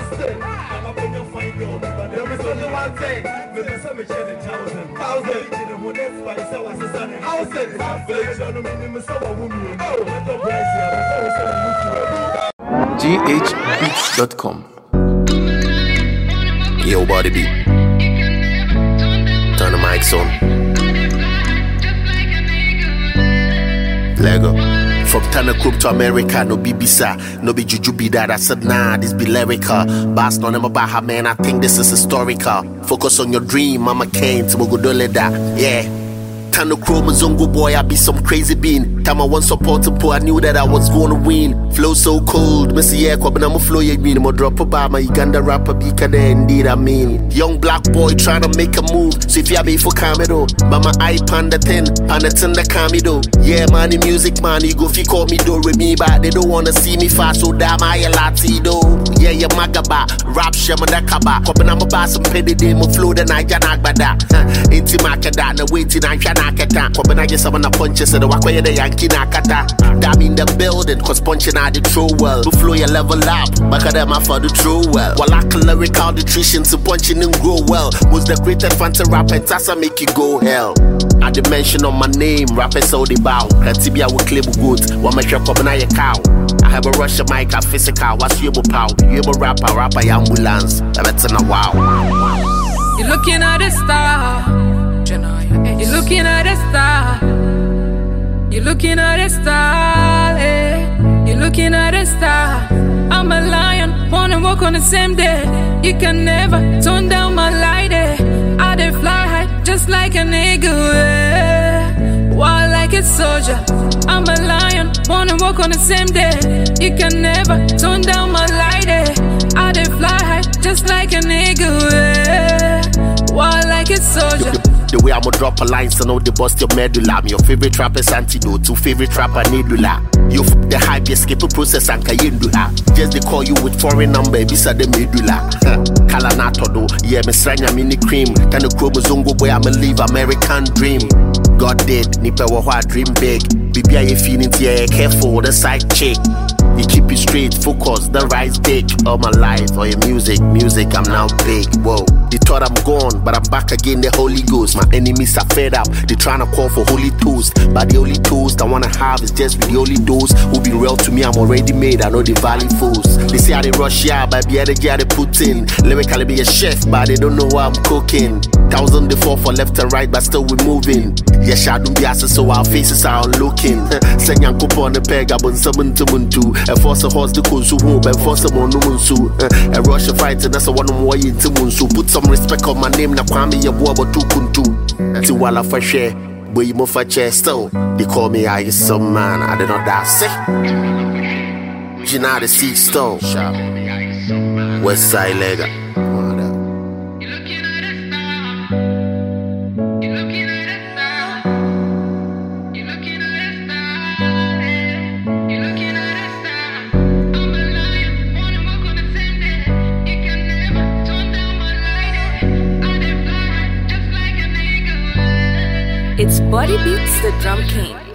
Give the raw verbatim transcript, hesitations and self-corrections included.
Listen, I'm up in your fight, though. But there is only one thing. There's so much in a thousand. Thousand. In the one that's by so as a son. Thousand. Village on the minimum, so a woman. Oh, the price here. G H beats dot com. Yo, body beat. Turn the mics on. Lego. From Tanakrup to America, no B B S A, no be Juju be that. I said, nah, this be lyrical. Bass no never about her, man, I think this is historical. Focus on your dream, Mama Kane, to Mogodole da, yeah. Tano Chromosongo boy, I be some crazy bean. Time I want support to pull, I knew that I was gonna win. Flow so cold, Missy yeah, but I'm a flow, you mean, I'm a drop about my Uganda rapper, because indeed I mean. Young black boy trying to make a move, so if you have me for Camero, but my eye panda ten, panda ten the Camido. Yeah, man, the music man, you go if you call me do with me, but they don't wanna see me fast, so damn I a latido. Yeah, yeah, magaba, rap shema da kaba, coping I'm a bass and petty demo flow, then I can act by that. Inti makada, no waiting, I can nakata. When I get some of the punches, so the wakway the Yankee nakata. Damn in the building, cause punching out the true well. To flow your level up, back at them for the true well. While I can lyrical nutrition to punching and grow well. Was the greatest fan to rap and tassa make you go hell. I did mention on my name, rapper so they bow. Kratibia will claim good, one my trap up and I a cow. I have a Russian mic, a physical, what's you pow? You a rapper, rapper, ambulance. That's in a wow. You're looking at a star. You're looking at a star. You're looking at a star. Eh? You're looking at a star. I'm a lion, wanna walk on the same day. You can never turn down my light. Eh? I dey fly high, just like an eagle. Eh? Wild like a soldier. I'm a lion, wanna walk on the same day. You can never turn down my light. Eh? I dey fly high, just like an eagle. Eh? Wild like a soldier. The way I'ma drop a line, so know they bust your medulla. Me your favorite rapper's antidote to favorite rapper Nidula. You f the hype, you skip a process and kayendula. Just they call you with foreign number, bisa the medulla. Kalanato do, yeah, me sranya mini cream. Can the chromosome boy, I'ma live American dream. God did, nipe wa dream big. Baby, I feeling yeah, careful with the side chick. You keep it straight, focus, the rise dick. All my life, all your music, music, I'm now big. Whoa, they thought I'm gone, but I'm back again, the Holy Ghost. My enemies are fed up, they tryna call for holy toast. But the only toast I wanna have is just with the only those who be real to me, I'm already made, I know the valley fools. They say I they rush, yeah, but the other guy they put in. Lyrically be a chef, but they don't know what I'm cooking. Thousand they fall for left and right, but still we moving. Yeah, shadow be asses, so our faces are looking. Send young couple on the peg, I've been summoned to Muntu. And force a horse to Kunsu, and force a one Munsu. And rush a fight, and that's a one more into Munsu. Put some respect on my name, na Kwame Yabuaba to Kuntu. Tiwala for share, but you move for chair still. They call me I some man, I did not die sick. Gina the Sea Stone, West Side Lega. It's Body Beats, the Drum King.